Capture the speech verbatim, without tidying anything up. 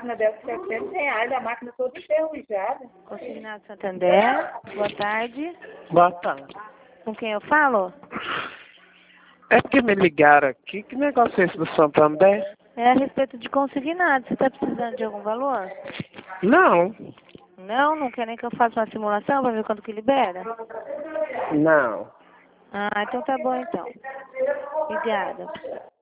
máquina dela por setecentos reais, a máquina toda enferrujada. Consignado Santander, boa tarde. Boa tarde. Com quem eu falo? É porque me ligaram aqui. Que negócio é esse do Santander? É a respeito de consignado. Você está precisando de algum valor? Não. Não? Não quer nem que eu faça uma simulação para ver quanto que libera? Não. Ah, então tá bom então. Obrigada.